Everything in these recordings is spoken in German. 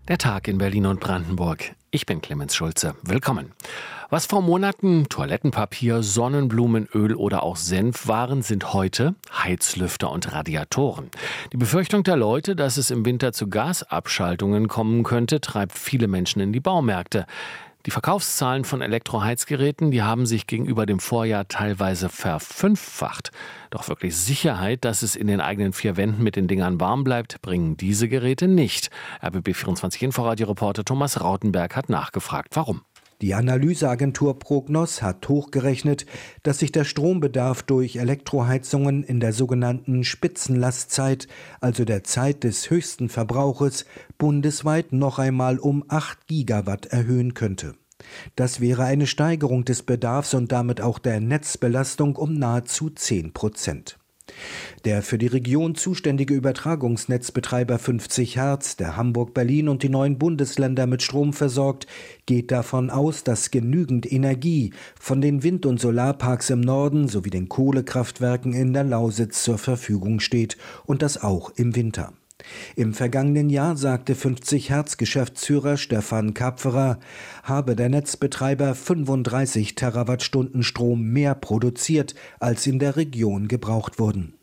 Der Tag in Berlin und Brandenburg. Ich bin Clemens Schulze. Willkommen. Was vor Monaten Toilettenpapier, Sonnenblumenöl oder auch Senf waren, sind heute Heizlüfter und Radiatoren. Die Befürchtung der Leute, dass es im Winter zu Gasabschaltungen kommen könnte, treibt viele Menschen in die Baumärkte. Die Verkaufszahlen von Elektroheizgeräten, die haben sich gegenüber dem Vorjahr teilweise verfünffacht. Doch wirklich Sicherheit, dass es in den eigenen vier Wänden mit den Dingern warm bleibt, bringen diese Geräte nicht. RBB24 Inforadio-Reporter Thomas Rautenberg hat nachgefragt, warum. Die Analyseagentur Prognos hat hochgerechnet, dass sich der Strombedarf durch Elektroheizungen in der sogenannten Spitzenlastzeit, also der Zeit des höchsten Verbrauches, bundesweit noch einmal um 8 Gigawatt erhöhen könnte. Das wäre eine Steigerung des Bedarfs und damit auch der Netzbelastung um nahezu 10%. Der für die Region zuständige Übertragungsnetzbetreiber 50 Hertz, der Hamburg, Berlin und die 9 Bundesländer mit Strom versorgt, geht davon aus, dass genügend Energie von den Wind- und Solarparks im Norden sowie den Kohlekraftwerken in der Lausitz zur Verfügung steht und das auch im Winter. Im vergangenen Jahr sagte 50 Hertz Geschäftsführer Stefan Kapferer, habe der Netzbetreiber 35 Terawattstunden Strom mehr produziert, als in der Region gebraucht wurden.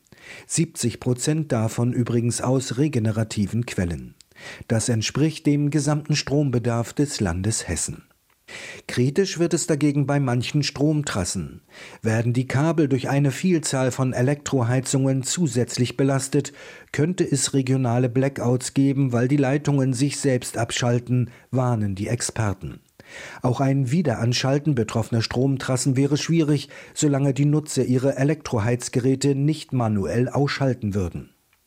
70% davon übrigens aus regenerativen Quellen. Das entspricht dem gesamten Strombedarf des Landes Hessen. Kritisch wird es dagegen bei manchen Stromtrassen. Werden die Kabel durch eine Vielzahl von Elektroheizungen zusätzlich belastet, könnte es regionale Blackouts geben, weil die Leitungen sich selbst abschalten, warnen die Experten. Auch ein Wiederanschalten betroffener Stromtrassen wäre schwierig, solange die Nutzer ihre Elektroheizgeräte nicht manuell ausschalten würden.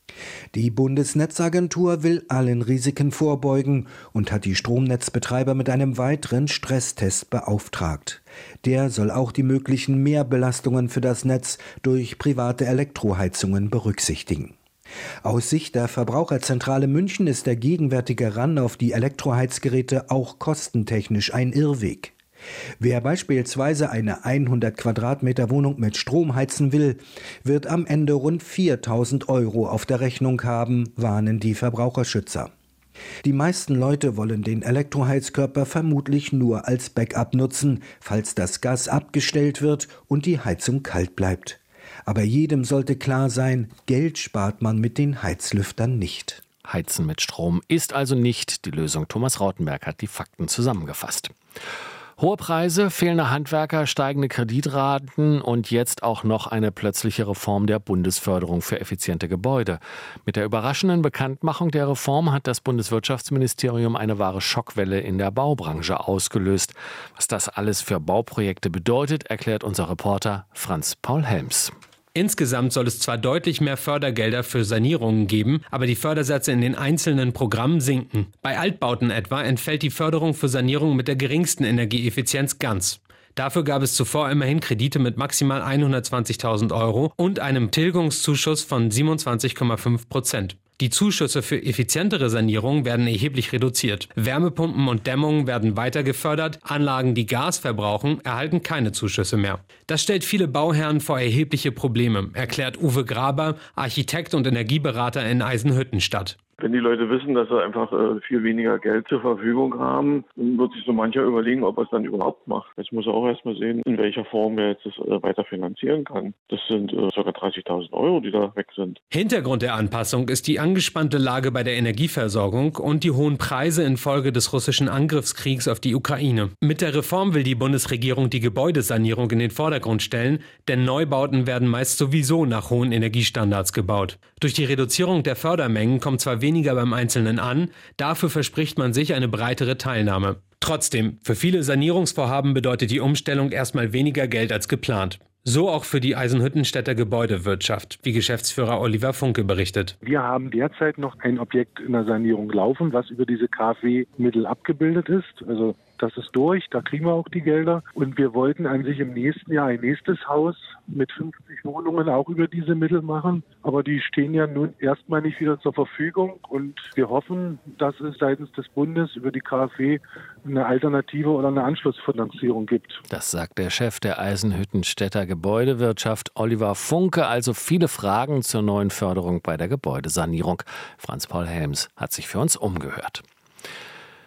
Die Bundesnetzagentur will allen Risiken vorbeugen und hat die Stromnetzbetreiber mit einem weiteren Stresstest beauftragt. Der soll auch die möglichen Mehrbelastungen für das Netz durch private Elektroheizungen berücksichtigen. Aus Sicht der Verbraucherzentrale München ist der gegenwärtige Run auf die Elektroheizgeräte auch kostentechnisch ein Irrweg. Wer beispielsweise eine 100 Quadratmeter Wohnung mit Strom heizen will, wird am Ende rund 4.000 € auf der Rechnung haben, warnen die Verbraucherschützer. Die meisten Leute wollen den Elektroheizkörper vermutlich nur als Backup nutzen, falls das Gas abgestellt wird und die Heizung kalt bleibt. Aber jedem sollte klar sein, Geld spart man mit den Heizlüftern nicht. Heizen mit Strom ist also nicht die Lösung. Thomas Rautenberg hat die Fakten zusammengefasst. Hohe Preise, fehlende Handwerker, steigende Kreditraten und jetzt auch noch eine plötzliche Reform der Bundesförderung für effiziente Gebäude. Mit der überraschenden Bekanntmachung der Reform hat das Bundeswirtschaftsministerium eine wahre Schockwelle in der Baubranche ausgelöst. Was das alles für Bauprojekte bedeutet, erklärt unser Reporter Franz Paul Helms. Insgesamt soll es zwar deutlich mehr Fördergelder für Sanierungen geben, aber die Fördersätze in den einzelnen Programmen sinken. Bei Altbauten etwa entfällt die Förderung für Sanierungen mit der geringsten Energieeffizienz ganz. Dafür gab es zuvor immerhin Kredite mit maximal 120.000 € und einem Tilgungszuschuss von 27,5%. Die Zuschüsse für effizientere Sanierungen werden erheblich reduziert. Wärmepumpen und Dämmungen werden weiter gefördert. Anlagen, die Gas verbrauchen, erhalten keine Zuschüsse mehr. Das stellt viele Bauherren vor erhebliche Probleme, erklärt Uwe Graber, Architekt und Energieberater in Eisenhüttenstadt. Wenn die Leute wissen, dass sie einfach viel weniger Geld zur Verfügung haben, dann wird sich so mancher überlegen, ob er es dann überhaupt macht. Jetzt muss er auch erstmal sehen, in welcher Form er jetzt das weiter finanzieren kann. Das sind ca. 30.000 €, die da weg sind. Hintergrund der Anpassung ist die angespannte Lage bei der Energieversorgung und die hohen Preise infolge des russischen Angriffskriegs auf die Ukraine. Mit der Reform will die Bundesregierung die Gebäudesanierung in den Vordergrund stellen, denn Neubauten werden meist sowieso nach hohen Energiestandards gebaut. Durch die Reduzierung der Fördermengen kommt zwar weniger beim Einzelnen an, dafür verspricht man sich eine breitere Teilnahme. Trotzdem, für viele Sanierungsvorhaben bedeutet die Umstellung erstmal weniger Geld als geplant. So auch für die Eisenhüttenstädter Gebäudewirtschaft, wie Geschäftsführer Oliver Funke berichtet. Wir haben derzeit noch ein Objekt in der Sanierung laufen, was über diese KfW-Mittel abgebildet ist. Also das ist durch, da kriegen wir auch die Gelder. Und wir wollten an sich im nächsten Jahr ein nächstes Haus mit 50 Wohnungen auch über diese Mittel machen. Aber die stehen ja nun erstmal nicht wieder zur Verfügung. Und wir hoffen, dass es seitens des Bundes über die KfW eine Alternative oder eine Anschlussfinanzierung gibt. Das sagt der Chef der Eisenhüttenstädter Gebäudewirtschaft Oliver Funke. Also viele Fragen zur neuen Förderung bei der Gebäudesanierung. Franz Paul Helms hat sich für uns umgehört.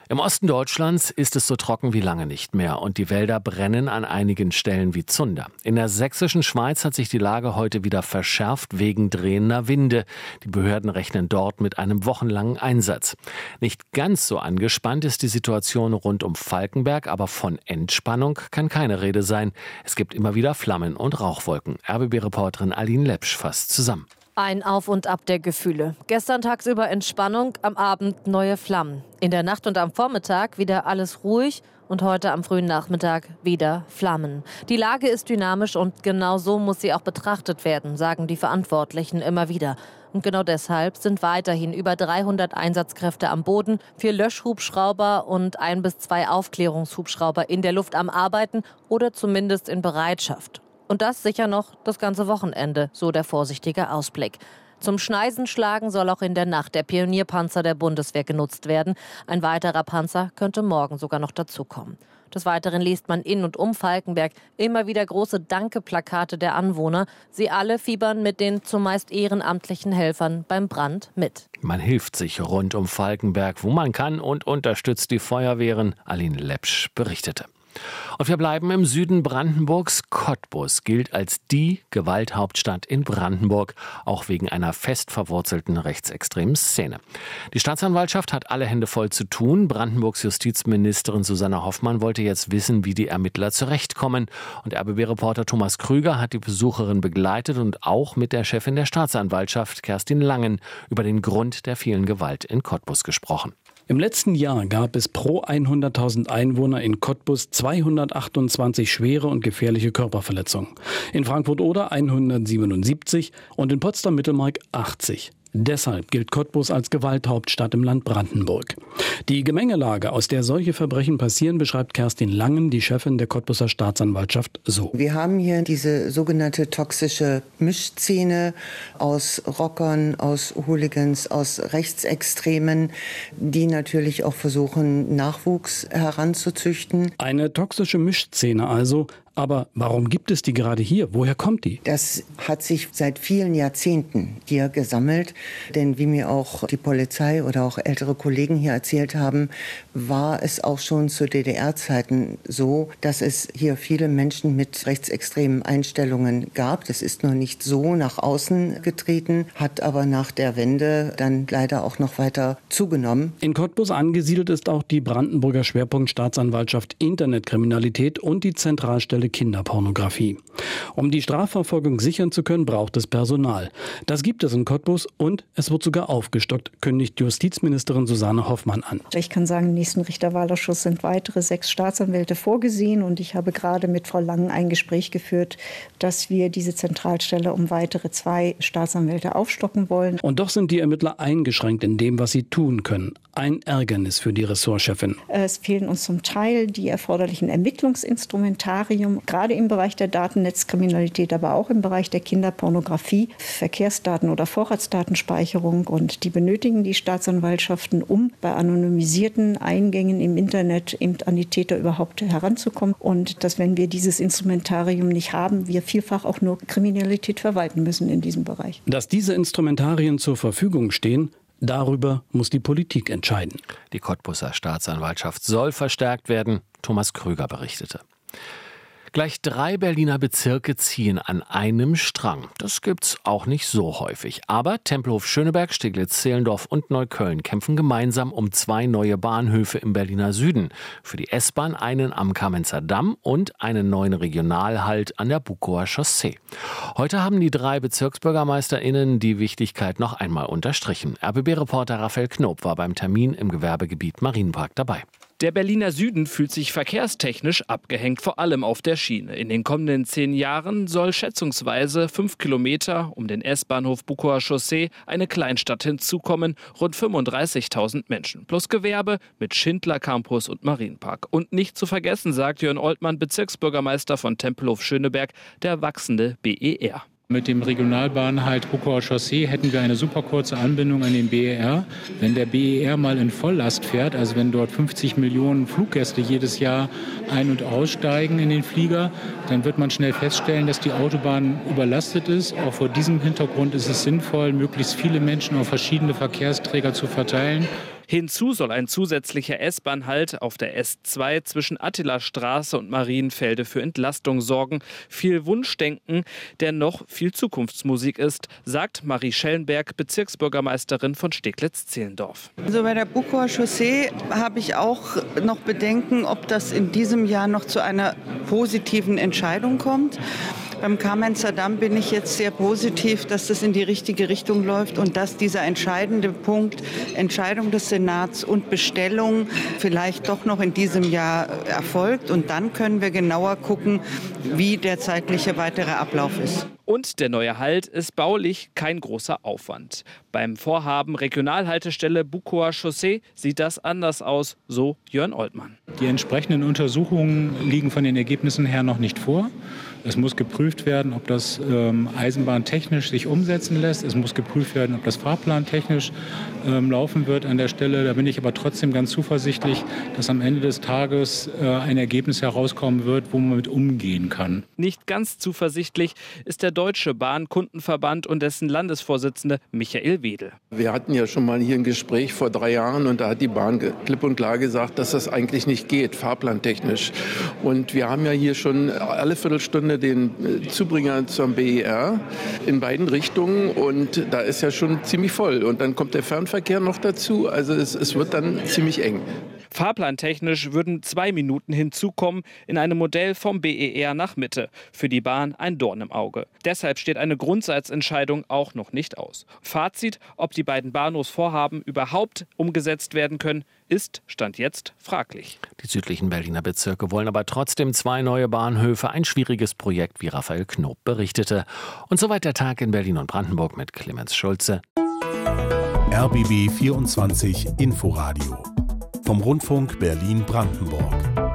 Im Osten Deutschlands ist es so trocken wie lange nicht mehr und die Wälder brennen an einigen Stellen wie Zunder. In der sächsischen Schweiz hat sich die Lage heute wieder verschärft wegen drehender Winde. Die Behörden rechnen dort mit einem wochenlangen Einsatz. Nicht ganz so angespannt ist die Situation rund um Falkenberg, aber von Entspannung kann keine Rede sein. Es gibt immer wieder Flammen und Rauchwolken. RBB-Reporterin Aline Lepsch fasst zusammen. Ein Auf und Ab der Gefühle. Gestern tagsüber Entspannung, am Abend neue Flammen. In der Nacht und am Vormittag wieder alles ruhig und heute am frühen Nachmittag wieder Flammen. Die Lage ist dynamisch und genau so muss sie auch betrachtet werden, sagen die Verantwortlichen immer wieder. Und genau deshalb sind weiterhin über 300 Einsatzkräfte am Boden, 4 Löschhubschrauber und 1 bis 2 Aufklärungshubschrauber in der Luft am Arbeiten oder zumindest in Bereitschaft. Und das sicher noch das ganze Wochenende, so der vorsichtige Ausblick. Zum Schneisenschlagen soll auch in der Nacht der Pionierpanzer der Bundeswehr genutzt werden. Ein weiterer Panzer könnte morgen sogar noch dazukommen. Des Weiteren liest man in und um Falkenberg immer wieder große Danke-Plakate der Anwohner. Sie alle fiebern mit den zumeist ehrenamtlichen Helfern beim Brand mit. Man hilft sich rund um Falkenberg, wo man kann, und unterstützt die Feuerwehren. Aline Lepsch berichtete. Und wir bleiben im Süden Brandenburgs. Cottbus gilt als die Gewalthauptstadt in Brandenburg, auch wegen einer fest verwurzelten rechtsextremen Szene. Die Staatsanwaltschaft hat alle Hände voll zu tun. Brandenburgs Justizministerin Susanne Hoffmann wollte jetzt wissen, wie die Ermittler zurechtkommen. Und RBB-Reporter Thomas Krüger hat die Besucherin begleitet und auch mit der Chefin der Staatsanwaltschaft, Kerstin Langen, über den Grund der vielen Gewalt in Cottbus gesprochen. Im letzten Jahr gab es pro 100.000 Einwohner in Cottbus 228 schwere und gefährliche Körperverletzungen. In Frankfurt-Oder 177 und in Potsdam-Mittelmark 80. Deshalb gilt Cottbus als Gewalthauptstadt im Land Brandenburg. Die Gemengelage, aus der solche Verbrechen passieren, beschreibt Kerstin Langen, die Chefin der Cottbuser Staatsanwaltschaft, so. Wir haben hier diese sogenannte toxische Mischszene aus Rockern, aus Hooligans, aus Rechtsextremen, die natürlich auch versuchen, Nachwuchs heranzuzüchten. Eine toxische Mischszene also. Aber warum gibt es die gerade hier? Woher kommt die? Das hat sich seit vielen Jahrzehnten hier gesammelt. Denn wie mir auch die Polizei oder auch ältere Kollegen hier erzählt haben, war es auch schon zu DDR-Zeiten so, dass es hier viele Menschen mit rechtsextremen Einstellungen gab. Das ist nur nicht so nach außen getreten, hat aber nach der Wende dann leider auch noch weiter zugenommen. In Cottbus angesiedelt ist auch die Brandenburger Schwerpunktstaatsanwaltschaft Internetkriminalität und die Zentralstelle Kinderpornografie. Um die Strafverfolgung sichern zu können, braucht es Personal. Das gibt es in Cottbus und es wird sogar aufgestockt, kündigt Justizministerin Susanne Hoffmann an. Ich kann sagen, im nächsten Richterwahlausschuss sind weitere 6 Staatsanwälte vorgesehen und ich habe gerade mit Frau Langen ein Gespräch geführt, dass wir diese Zentralstelle um weitere 2 Staatsanwälte aufstocken wollen. Und doch sind die Ermittler eingeschränkt in dem, was sie tun können. Ein Ärgernis für die Ressortchefin. Es fehlen uns zum Teil die erforderlichen Ermittlungsinstrumentarien, gerade im Bereich der Datennetzkriminalität, aber auch im Bereich der Kinderpornografie, Verkehrsdaten- oder Vorratsdatenspeicherung. Und die benötigen die Staatsanwaltschaften, um bei anonymisierten Eingängen im Internet eben an die Täter überhaupt heranzukommen. Und dass, wenn wir dieses Instrumentarium nicht haben, wir vielfach auch nur Kriminalität verwalten müssen in diesem Bereich. Dass diese Instrumentarien zur Verfügung stehen, darüber muss die Politik entscheiden. Die Cottbuser Staatsanwaltschaft soll verstärkt werden. Thomas Krüger berichtete. Gleich 3 Berliner Bezirke ziehen an einem Strang. Das gibt's auch nicht so häufig. Aber Tempelhof-Schöneberg, Steglitz-Zehlendorf und Neukölln kämpfen gemeinsam um 2 neue Bahnhöfe im Berliner Süden. Für die S-Bahn einen am Kamenzer Damm und einen neuen Regionalhalt an der Bukower Chaussee. Heute haben die 3 BezirksbürgermeisterInnen die Wichtigkeit noch einmal unterstrichen. RBB-Reporter Raphael Knob war beim Termin im Gewerbegebiet Marienpark dabei. Der Berliner Süden fühlt sich verkehrstechnisch abgehängt, vor allem auf der Schiene. In den kommenden 10 Jahren soll schätzungsweise 5 Kilometer um den S-Bahnhof Bukower Chaussee eine Kleinstadt hinzukommen, rund 35.000 Menschen. Plus Gewerbe mit Schindler Campus und Marienpark. Und nicht zu vergessen, sagt Jörn Oltmann, Bezirksbürgermeister von Tempelhof-Schöneberg, der wachsende BER. Mit dem Regionalbahnhalt Bukower Chaussee hätten wir eine super kurze Anbindung an den BER. Wenn der BER mal in Volllast fährt, also wenn dort 50 Millionen Fluggäste jedes Jahr ein- und aussteigen in den Flieger, dann wird man schnell feststellen, dass die Autobahn überlastet ist. Auch vor diesem Hintergrund ist es sinnvoll, möglichst viele Menschen auf verschiedene Verkehrsträger zu verteilen. Hinzu soll ein zusätzlicher S-Bahn-Halt auf der S2 zwischen Attilastraße und Marienfelde für Entlastung sorgen. Viel Wunschdenken, der noch viel Zukunftsmusik ist, sagt Marie Schellenberg, Bezirksbürgermeisterin von Steglitz-Zehlendorf. Also bei der Bukower Chaussee habe ich auch noch Bedenken, ob das in diesem Jahr noch zu einer positiven Entscheidung kommt. Beim Kamenzer Damm bin ich jetzt sehr positiv, dass das in die richtige Richtung läuft und dass dieser entscheidende Punkt, Entscheidung des Senats und Bestellung vielleicht doch noch in diesem Jahr erfolgt. Und dann können wir genauer gucken, wie der zeitliche weitere Ablauf ist. Und der neue Halt ist baulich kein großer Aufwand. Beim Vorhaben Regionalhaltestelle Bukower Chaussee sieht das anders aus, so Jörn Oltmann. Die entsprechenden Untersuchungen liegen von den Ergebnissen her noch nicht vor. Es muss geprüft werden, ob das eisenbahntechnisch sich umsetzen lässt. Es muss geprüft werden, ob das fahrplantechnisch laufen wird an der Stelle. Da bin ich aber trotzdem ganz zuversichtlich, dass am Ende des Tages ein Ergebnis herauskommen wird, wo man mit umgehen kann. Nicht ganz zuversichtlich ist der Deutsche Bahnkundenverband und dessen Landesvorsitzende Michael Wedel. Wir hatten ja schon mal hier ein Gespräch vor 3 Jahren und da hat die Bahn klipp und klar gesagt, dass das eigentlich nicht geht, fahrplantechnisch. Und wir haben ja hier schon alle Viertelstunde den Zubringer zum BER in beiden Richtungen und da ist ja schon ziemlich voll. Und dann kommt der Fernverkehr noch dazu, also es wird dann ziemlich eng. Fahrplantechnisch würden 2 Minuten hinzukommen in einem Modell vom BER nach Mitte. Für die Bahn ein Dorn im Auge. Deshalb steht eine Grundsatzentscheidung auch noch nicht aus. Fazit, ob die beiden Bahnhofsvorhaben überhaupt umgesetzt werden können, ist Stand jetzt fraglich. Die südlichen Berliner Bezirke wollen aber trotzdem 2 neue Bahnhöfe. Ein schwieriges Projekt, wie Raphael Knob berichtete. Und soweit der Tag in Berlin und Brandenburg mit Clemens Schulze. RBB 24 Inforadio vom Rundfunk Berlin-Brandenburg.